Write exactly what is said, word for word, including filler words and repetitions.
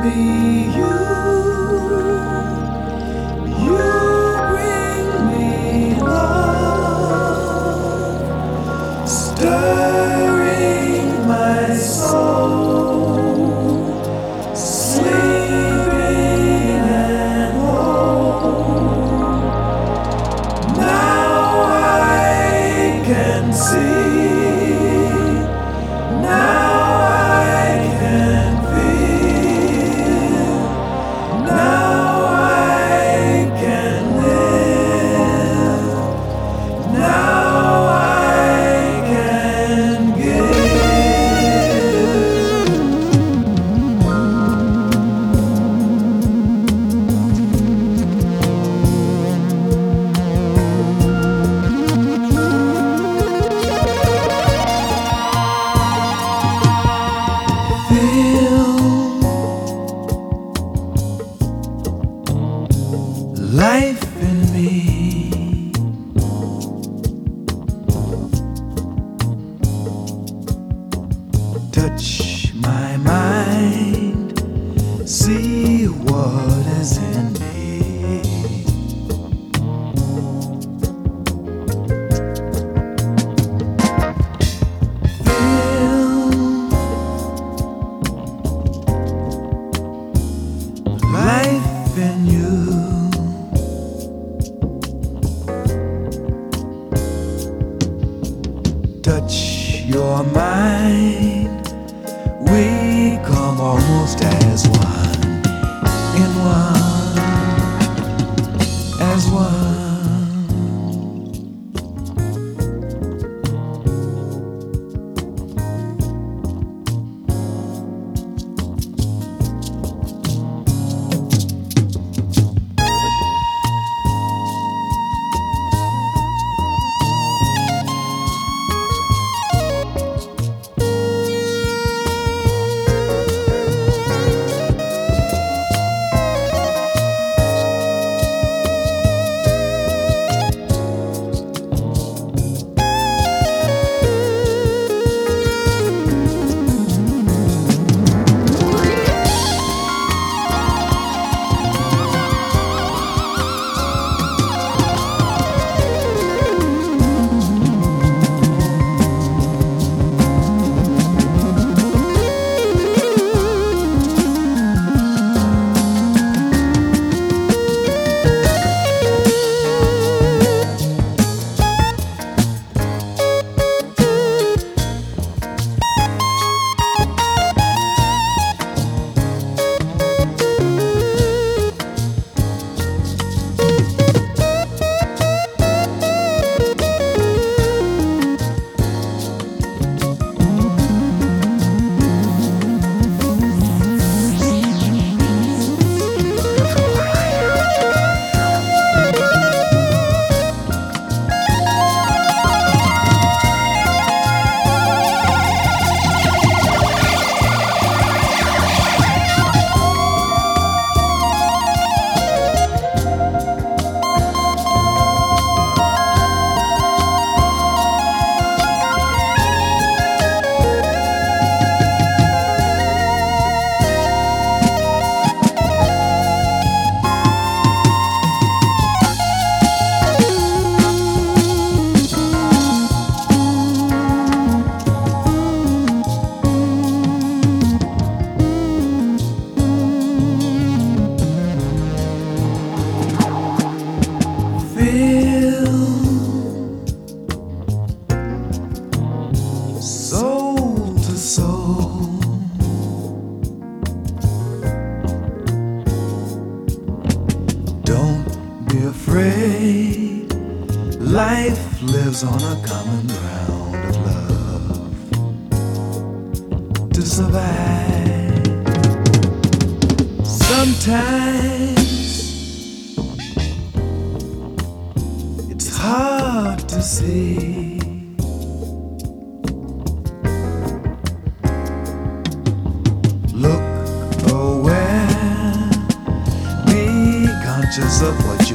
me you. You bring me love, stirring my soul, sleeping and whole. Now I can see. Now life in me, touch my mind, see what is in me. Feel life in you. Touch your mind, we come almost as one, in one, as one. Soul to soul, don't be afraid. Life lives on a common ground of love to survive. Sometimes it's hard to see. Look aware, be conscious of what